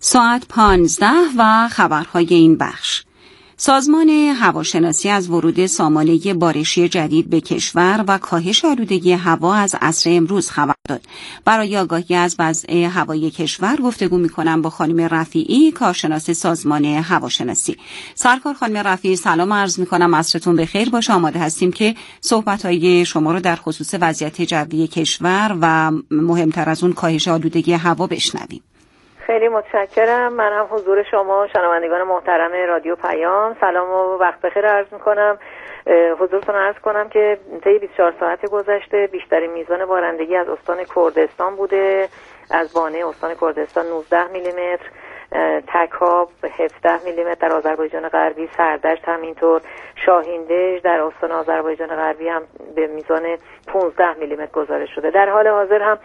ساعت 15 و خبرهای این بخش. سازمان هواشناسی از ورود سامانه بارشی جدید به کشور و کاهش آلودگی هوا از عصر امروز خبر داد. برای آگاهی از وضع هوای کشور گفتگو می‌کنم با خانم رفیعی، کارشناس سازمان هواشناسی. سرکار خانم رفیعی، سلام عرض می‌کنم، عصرتون بخیر باشه. آماده هستیم که صحبت‌های شما رو در خصوص وضعیت جوی کشور و مهمتر از اون کاهش آلودگی هوا بشنویم. خیلی متشکرم. من هم حضور شما شنوندگان محترم رادیو پیام سلام و وقت بخیر عرض میکنم. حضورتون عرض کنم که طی 24 ساعت گذشته بیشترین میزان بارندگی از استان کردستان بوده. از بانه استان کردستان 19 میلیمتر، تکاب 17 میلیمتر در آذربایجان غربی، سردشت همینطور، شاهیندژ در استان آذربایجان غربی هم به میزان 15 میلیمتر گزارش شده. در حال حاضر هم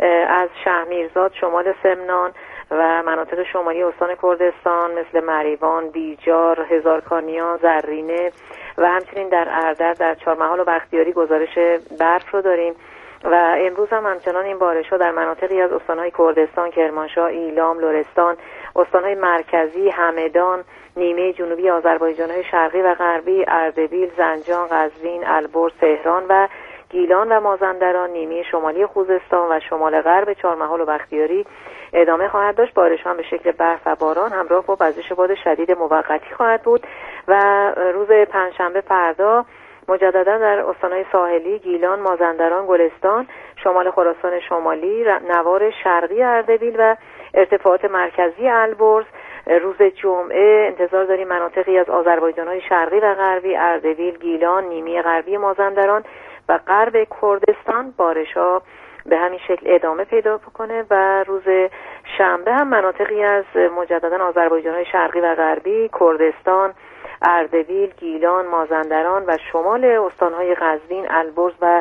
از شهرمیرزاد شمال سمنان و مناطق شمالی استان کردستان مثل مریوان، بیجار، هزارکانیان، زرینه و همچنین در اردر در چهارمحال و بختیاری گزارش برف رو داریم و امروز هم همچنان این بارش ها در مناطقی از استانهای کردستان، کرمانشاه، ایلام، لرستان، استانهای مرکزی، همدان، نیمه جنوبی آذربایجان‌های شرقی و غربی، اردبیل، زنجان، قزوین، البرز، تهران و گیلان و مازندران، نیمه شمالی خوزستان و شمال غرب چهارمحال و بختیاری ادامه خواهد داشت. بارش هم به شکل برف و باران همراه با وزش باد شدید موقتی خواهد بود و روز پنجشنبه فردا مجددا در استانهای ساحلی گیلان، مازندران، گلستان، شمال خراسان شمالی، نوار شرقی اردبیل و ارتفاعات مرکزی البرز. روز جمعه انتظار داریم مناطقی از آذربایجان‌های شرقی و غربی، اردبیل، گیلان، نیمه غربی مازندران و غرب کردستان بارش‌ها به همین شکل ادامه پیدا بکنه و روز شنبه هم مناطقی از مجددا آذربایجان‌های شرقی و غربی، کردستان، اردبیل، گیلان، مازندران و شمال استان‌های قزوین، البرز و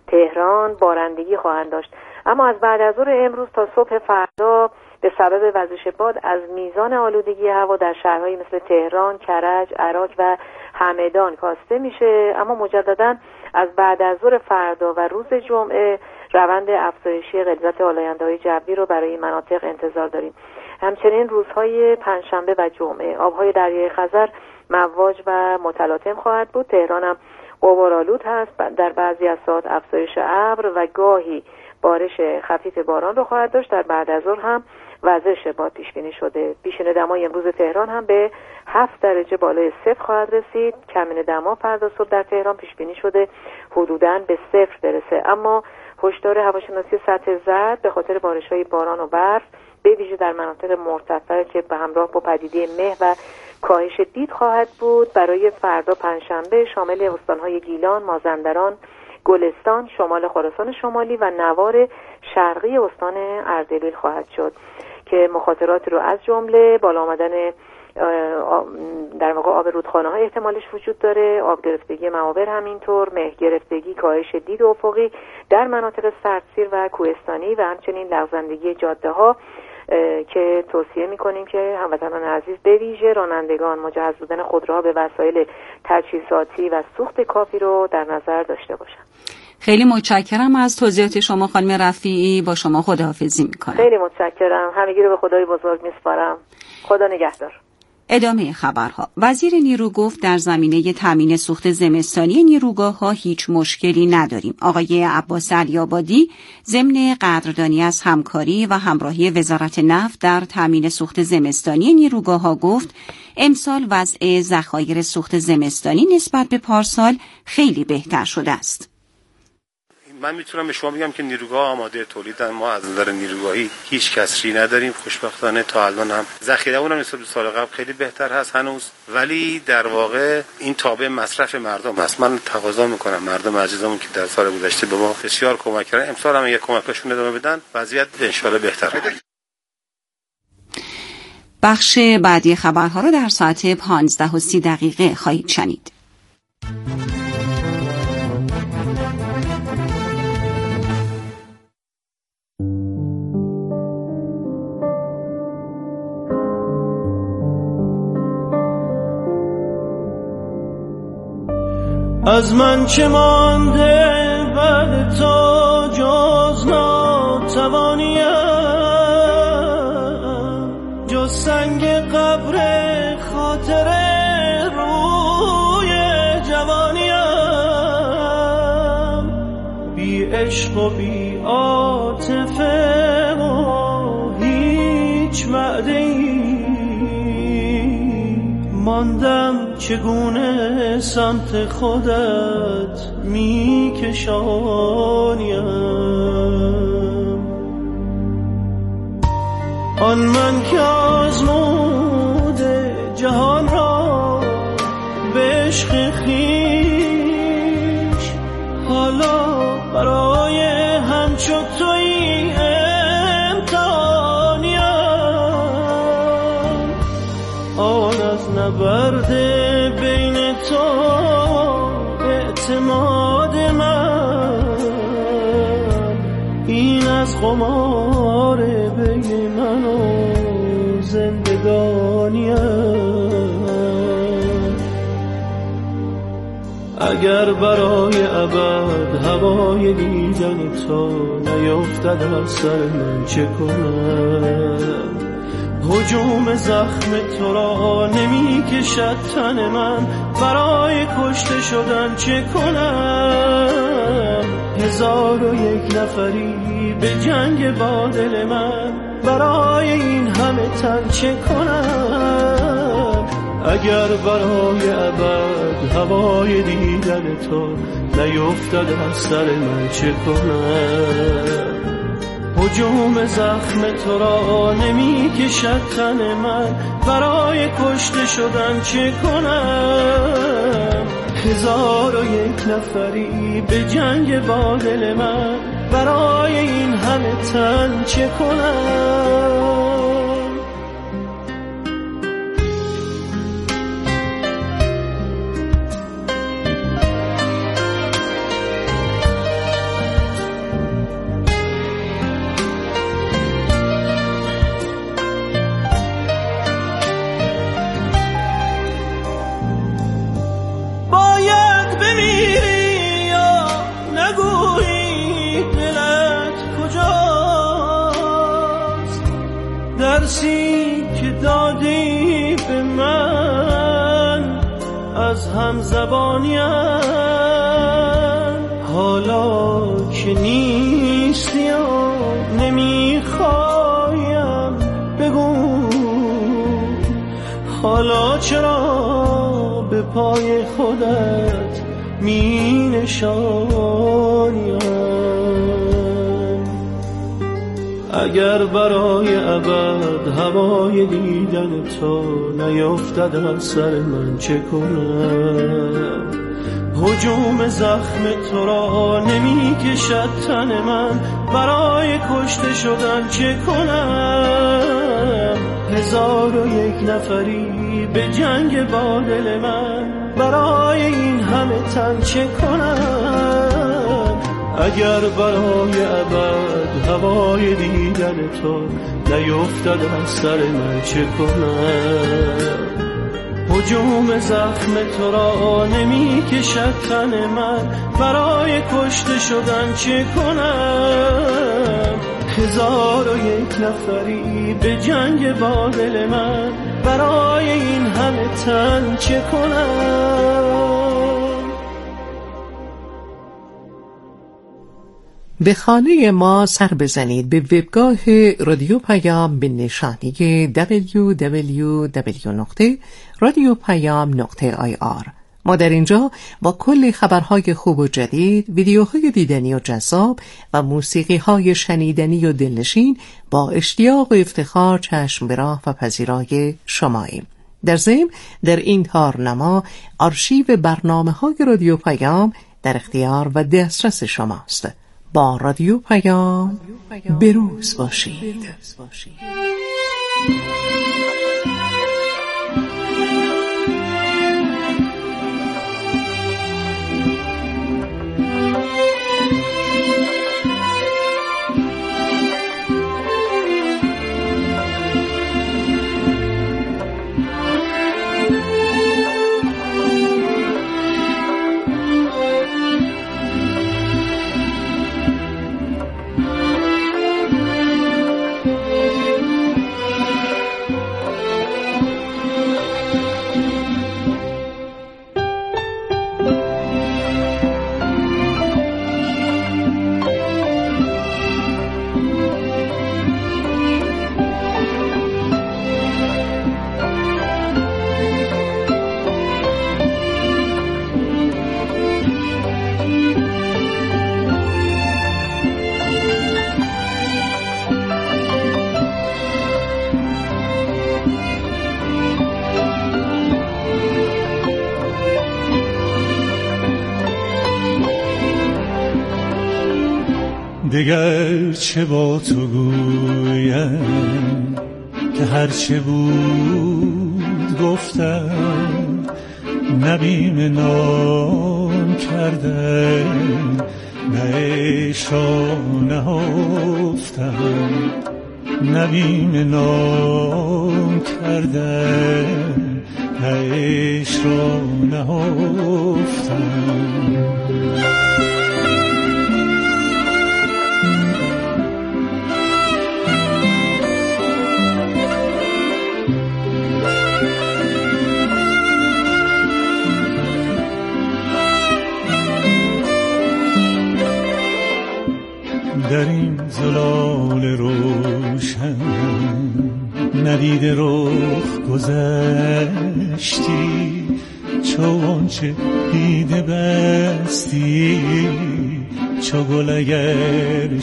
تهران بارندگی خواهند داشت. اما از بعد از ظهر امروز تا صبح فردا به سبب وزش باد از میزان آلودگی هوا در شهرهایی مثل تهران، کرج، عراق و همدان کاسته میشه. اما مجددا از بعد از ظهر فردا و روز جمعه روند افزایشی غلظت آلاینده‌های جوی رو برای این مناطق انتظار داریم. همچنین روزهای پنجشنبه و جمعه آبهای دریای خزر مواج و متلاطم خواهد بود. تهران هم غبارآلود هست، در بعضی از ساعات افزایش ابر و گاهی بارش خفیف باران رو خواهد داشت. در بعد از ظهر هم وزش باد پیش بینی شده. پیشین دمای امروز تهران هم به 7 درجه بالای صفر خواهد رسید. کمین دما فردا صبح در تهران پیش بینی شده حدوداً به صفر برسه. اما هشدار هواشناسی سطح زرد به خاطر بارش‌های باران و برف به ویژه در مناطق مرتفع که به همراه با پدیده مه و کاهش دید خواهد بود برای فردا پنجشنبه، شامل استان‌های گیلان، مازندران، گلستان، شمال خراسان شمالی و نوار شرقی استان اردبیل خواهد شد که مخاطرات رو از جمله بالا آمدن در واقع آب رودخانه‌ها احتمالش وجود داره، آب گرفتگی معابر، همینطور مه گرفتگی، کاهش دید افقی در مناطق سردسیر و کوهستانی و همچنین لغزندگی جاده‌ها که توصیه می‌کنیم که هموطنان عزیز به ویژه رانندگان مجهز بودن خودروها به وسایل تجهیزاتی و سوخت کافی رو در نظر داشته باشند. خیلی متشکرم از توضیحات شما خانم رفیعی. با شما خداحافظی می‌کنم. خیلی متشکرم. همگی رو به خدای بزرگ می‌سپارم. خدا نگهدار. ادامه خبرها. وزیر نیرو گفت در زمینه تامین سوخت زمستانی نیروگاه‌ها هیچ مشکلی نداریم. آقای عباس علی‌آبادی ضمن قدردانی از همکاری و همراهی وزارت نفت در تامین سوخت زمستانی نیروگاه‌ها گفت امسال وضع ذخایر سوخت زمستانی نسبت به پارسال خیلی بهتر شده است. من میتونم به شما بگم که نیروگاه آماده تولیدن. ما از نظر نیروگاهی هیچ کسری نداریم. خوشبختانه تا الان هم ذخیره‌مون هم نسبت به سال قبل خیلی بهتر هست هنوز، ولی در واقع این تابع مصرف مردم هست. من تقاضا میکنم مردم عزیزمون که در سال گذشته به ما بسیار کمک کردن، امسال هم یک کمکشون ادامه بدن، وضعیت ان شاءالله بهتر بشه. بخش بعدی خبرها رو در ساعت 15:30 خواهید شنید. از من چه مانده بعد تو جز ناتوانیم، جز عشق و بی عاطفه و هیچ وعده‌ای ماندم چگونه سمت خودت میکشانیم. آن من که آزموده جهان را به عشق خویش، حالا برای همچو تویی امتحانیم. آن از نبرد بین تو اعتماد من، این از قمار بین من و زندگانیم. اگر برای ابد هوای دیدن تو نیفتد از سر من چه کنم؟ هجوم زخم تو را نمی کشد تن من، برای کشته شدن چه کنم؟ 1001 نفری به جنگ با دل من، برای این همه تن چه کنم؟ اگر برای ابد هوای دیدن تو نیفتد از سر من چه کنم؟ هجوم زخم تو را نمی کشد تن من، برای کشته شدن چه کنم؟ 1001 نفری به جنگ با دل من، برای این همه تن چه کنم؟ درسی که دادی به من از همزبانیم، حالا که نیستی و نمیخوایم بگو، حالا چرا به پای خودت می نشانیم؟ اگر برای ابد هوای دیدن تو نیفتد از سر من چه کنم؟ هجوم زخم تو را نمی کشد تن من، برای کشته شدن چه کنم؟ 1001 نفری به جنگ با دل من، برای این همه تن چه کنم؟ اگر برای ابد هوای دیدن تو نیفتد از سر من چه کنم؟ هجوم زخم تو را نمی کشد تن من، برای کشته شدن چه کنم؟ 1001 نفری به جنگ با دل من، برای این همه تن چه کنم؟ به خانه ما سر بزنید، به وبگاه رادیو پیام به نشانی www.radiopayam.ir. ما در اینجا با کل خبرهای خوب و جدید، ویدیوهای دیدنی و جذاب و موسیقی‌های شنیدنی و دلنشین با اشتیاق و افتخار چشم به راه و پذیرای شماییم. در ضمن در این تارنما آرشیو برنامه‌های رادیو پیام در اختیار و دسترس شماست. با رادیو پیام بروز باشید. دگر چه با تو گویم که هرچه بود گفتم، نبیم نام کرده نه عشق را نهفتم، نبیم نام کرده نه عشق را نهفتم. در این زلال روشن ندیده رخ گذشتی، چون چه دیده بستی چو گل اگر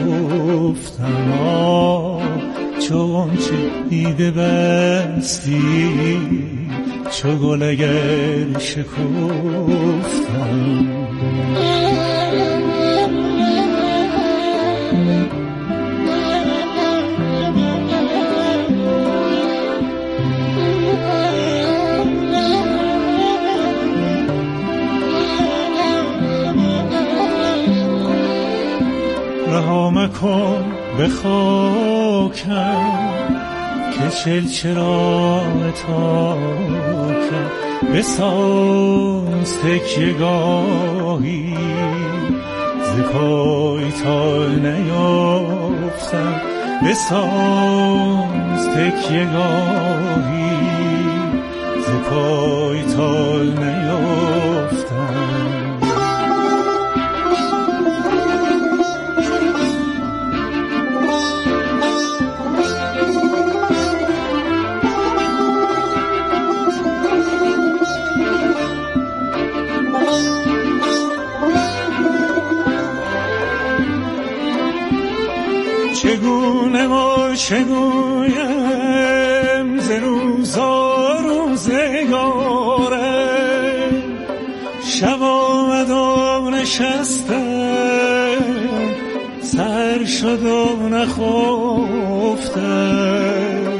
شکفتم، چون چه دیده بستی چو گل اگر شکفتم. رها مکن به خاکم که چلچراغ تاکم، بساز تکیه‌گاهی ز پای تا نیافتم، بساز تکیه‌گاهی ز پای تا نیافتم. چگونه و چگویم ز روزا روزگاره، شب آمد و نشستم سر شد و نخفتم.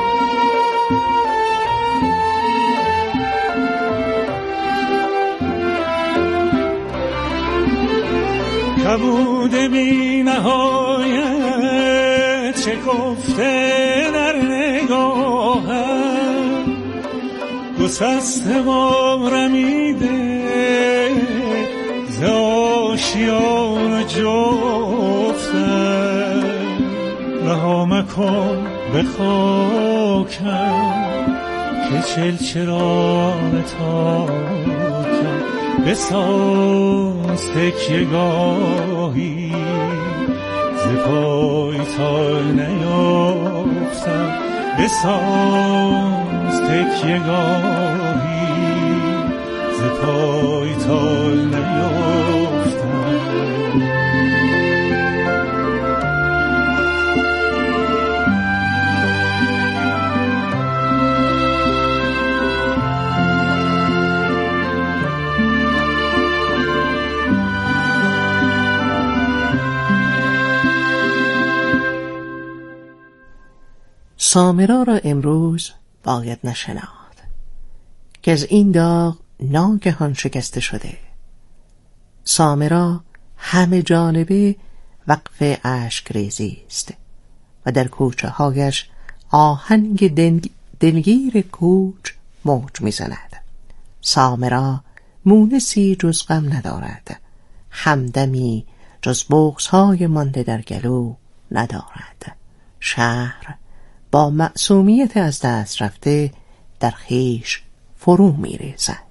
کبود بی نهایت چه گفته در نگاهم، گسسته و رمیده ز آشیان جفتم. رها مکن به خاکم که چلچراغ تاکم، بساز تکیه‌گاهی ز پای تا نیافتم، بساز تکیه‌گاهی ز پای تا نیافتم. سامرا را امروز باید نشناخت که از این داغ ناگهان شکسته شده. سامرا همه جانبه وقف اشک ریزی است و در کوچه هایش آهنگ دلگیر کوچ موج میزند. سامرا مونسی جز غم ندارد، همدمی جز بغض‌های مانده در گلو ندارد. شهر با معصومیت از دست رفته در خویش فرو می‌ریزد.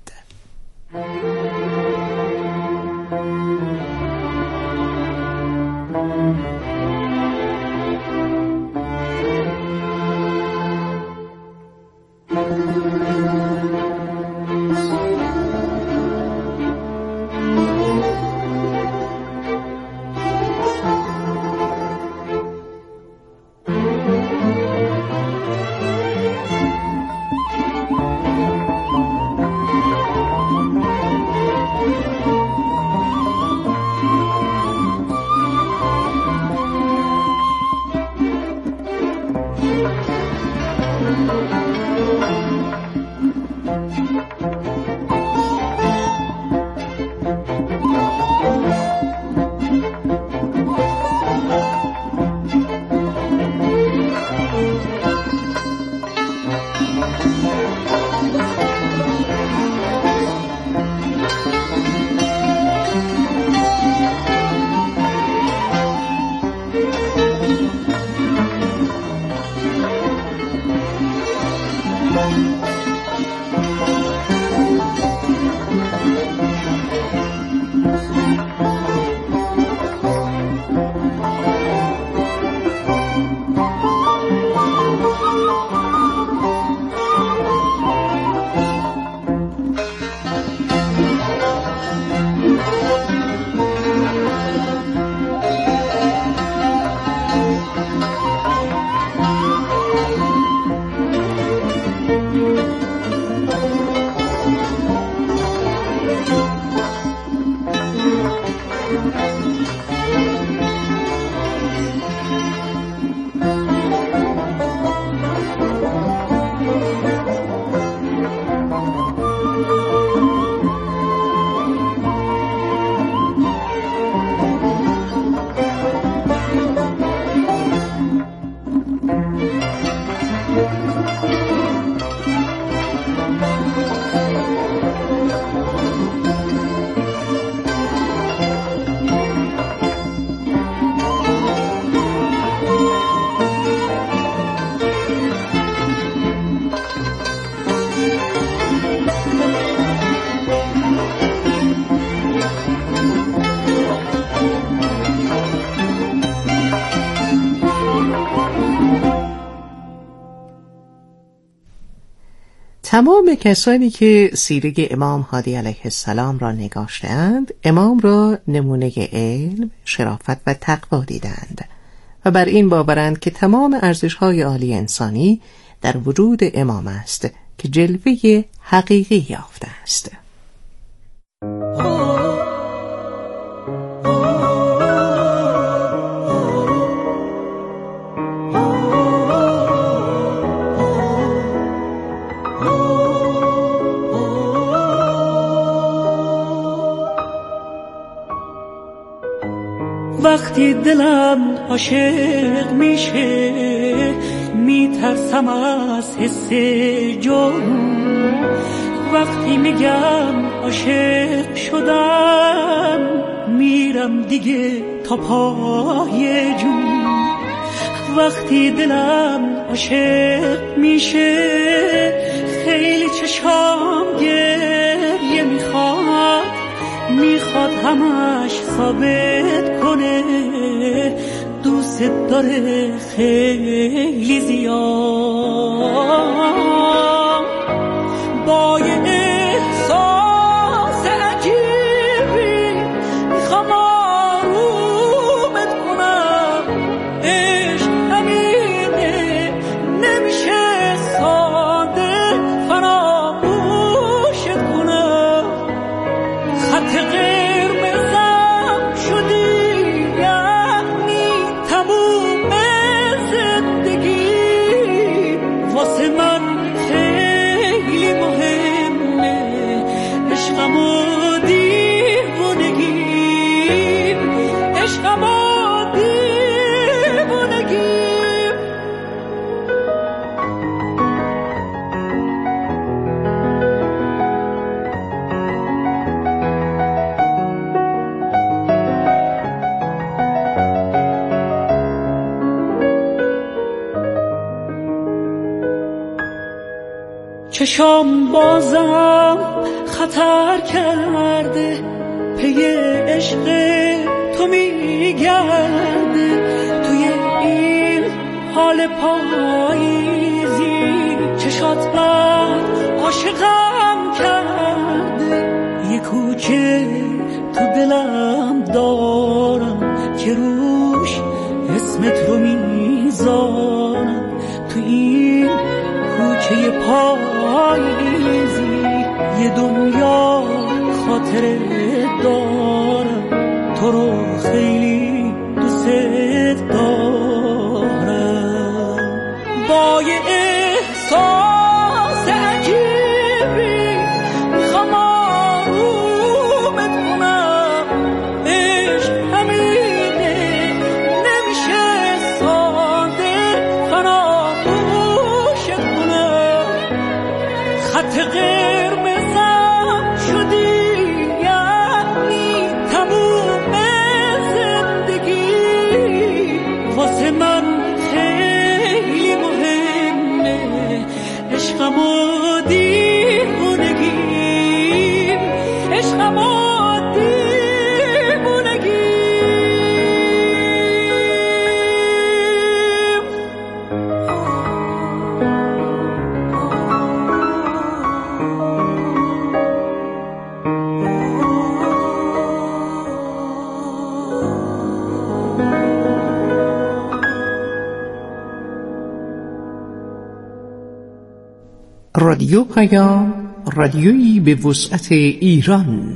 تمام کسانی که سیره امام هادی علیه السلام را نگاشتند، امام را نمونه علم، شرافت و تقوا دیدند و بر این باورند که تمام ارزش‌های عالی انسانی در وجود امام است که جلوه حقیقی یافته است. وقتی دلم عاشق میشه میترسم از حس جنون، وقتی میگم عاشق شدم میرم دیگه تا پای جون. وقتی دلم عاشق میشه خیلی چشام گریه میخواد همش ثابت کنه دوست داره خیلی زیاد. با یه احساس عجیبی میخوام آرومت کنم، عشق همینه نمیشه ساده فراموشت کنم. خط قرمزم شدی یعنی تموم زندگی، واسه من خیلی مهمه عشقم و دیوونگی، عشقم و دیوونگی. چشام بازم خطر کرده، پی عشق تو میگرده، توی این حال پاییزی چشات بعد عاشقم کرده. یه کوچه تو دلم دارم که روش اسمت رو میذارم، تو این کوچه پاییزی یه دنیا خاطره دارم، تو رو خیلی دوست دارم. با یه احساس عجیبی میخوام آرومت کنم، عشق همینه نمیشه ساده فراموشت کنم. خط قرمزم شدی یعنی تموم زندگی، رادیو پیام، رادیویی به وسعت ایران.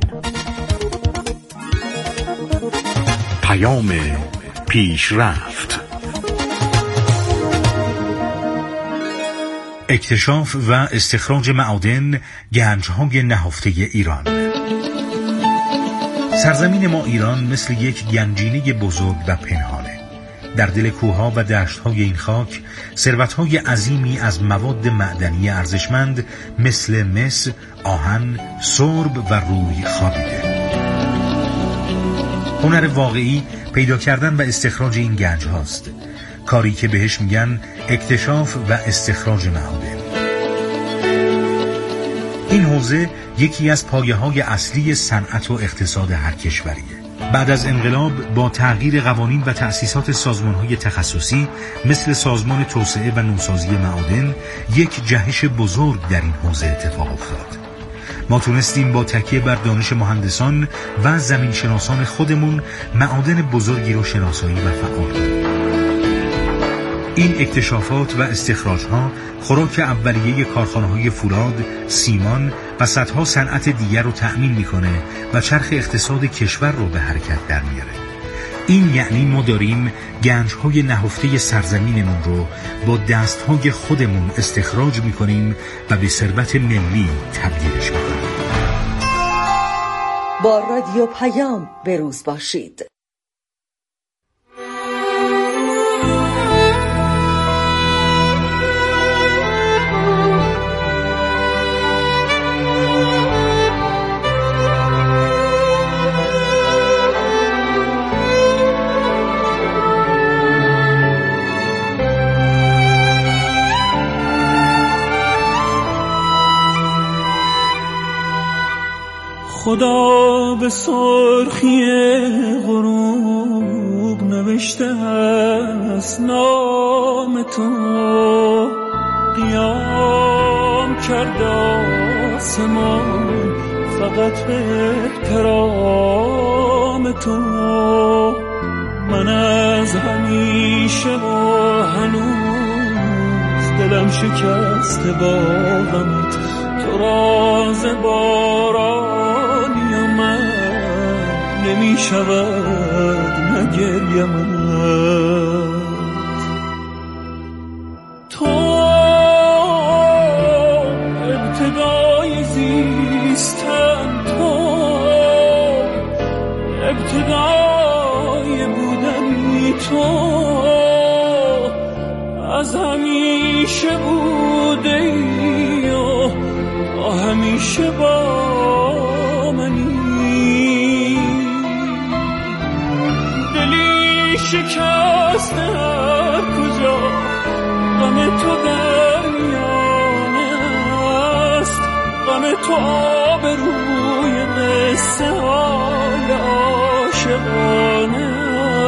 پیام پیشرفت. اکتشاف و استخراج معادن، گنج‌های نهفته ایران. سرزمین ما ایران مثل یک گنجینه بزرگ و پنهانه. در دل کوه‌ها و دشت‌های این خاک ثروت‌های عظیمی از مواد معدنی ارزشمند مثل مس، آهن، سرب و روی خوابیده. هنر واقعی پیدا کردن و استخراج این گنج هاست، کاری که بهش میگن اکتشاف و استخراج معادن. این حوزه یکی از پایه‌های اصلی صنعت و اقتصاد هر کشوریه. بعد از انقلاب با تغییر قوانین و تأسیسات سازمان‌های تخصصی مثل سازمان توسعه و نوسازی معادن، یک جهش بزرگ در این حوزه اتفاق افتاد. ما تونستیم با تکیه بر دانش مهندسان و زمینشناسان خودمون معادن بزرگی رو شناسایی و فعال کنیم. این اکتشافات و استخراج‌ها خوراک اولیه کارخانه‌های فولاد، سیمان و صدها صنعت دیگر رو تأمین می‌کنه و چرخ اقتصاد کشور رو به حرکت در میاره. این یعنی ما داریم گنج‌های نهفته سرزمینمون رو با دست‌های خودمون استخراج می‌کنیم و به ثروت ملی تبدیلش می‌کنیم. با رادیو پیام به روز باشید. خدا به سرخی غروب نوشته است نام تو، قیام کرده آسمان فقط به احترام تو. من از همیشه و هنوز دلم شکسته با غمت، تو راز بارانی و من نمی شود نگریمت. تو ابتدای زیستن، تو ابتدای بودنی، تو از همیشه بوده ای و تا همیشه با منی. دلی شکسته هر کجا غم تو در میانه است، غم تو آبروی قصه های عاشقانه است.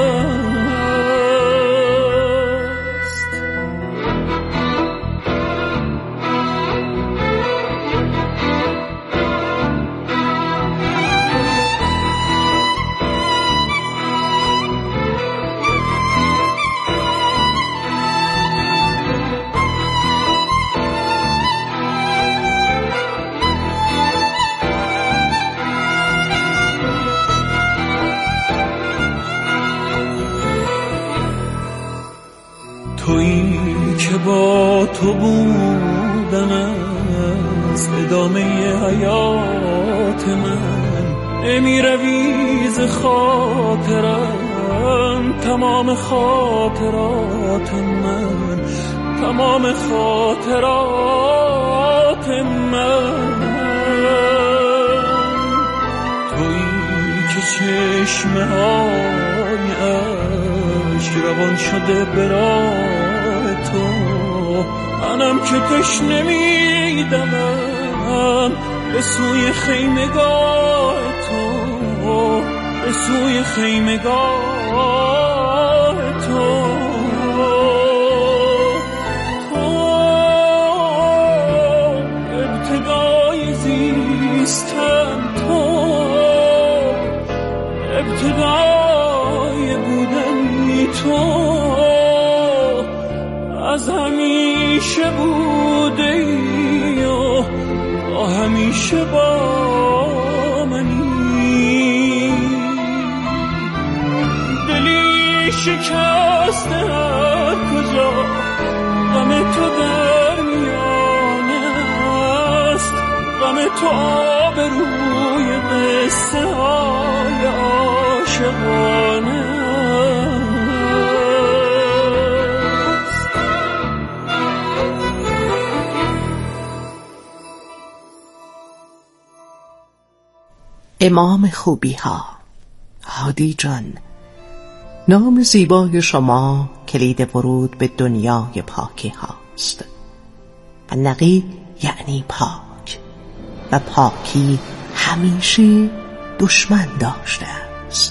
تویی که با تو بودن است ادامه حیات من، نمی روی ز خاطرم تمام خاطرات من، تمام خاطرات من. تویی که چشمه های عشق روان شده برای تو، منم که تشنه می‌دوم به سوی خیمگاه تو، به سوی خیمگاه تو. تو ابتدای زیستن، تو ابتدای بودنی، تو از همیشه بوده ای و همیشه با منی، دلی شکسته هر کجا غم تو در میانه است، غم تو آبروی قصه های عاشقانه است. امام خوبی ها، هادی جان، نام زیبای شما کلید ورود به دنیای پاکی هاست. و نقی یعنی پاک، و پاکی همیشه دشمن داشته است.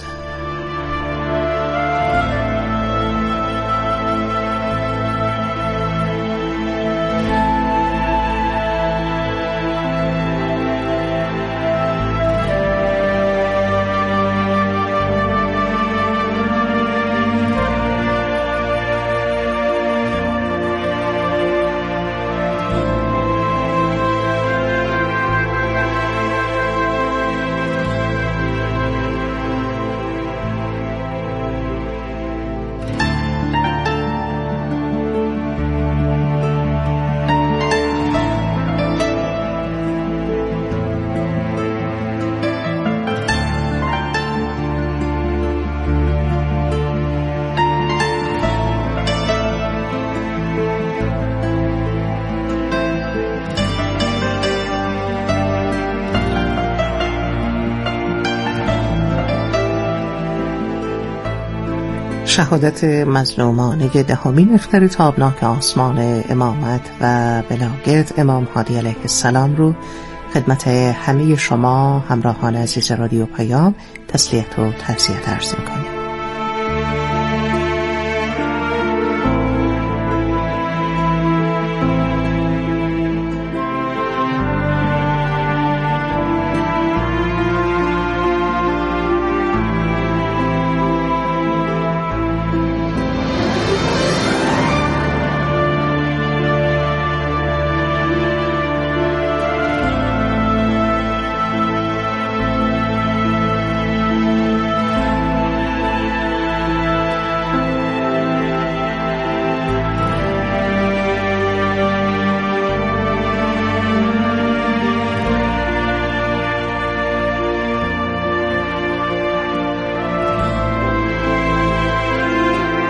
شهادت مظلومانه دهمین اختر تابناک آسمان امامت و بلاگرد امام هادی علیه السلام رو خدمت همه شما همراهان عزیز رادیو پیام تسلیت و تعزیت عرض می‌کنیم.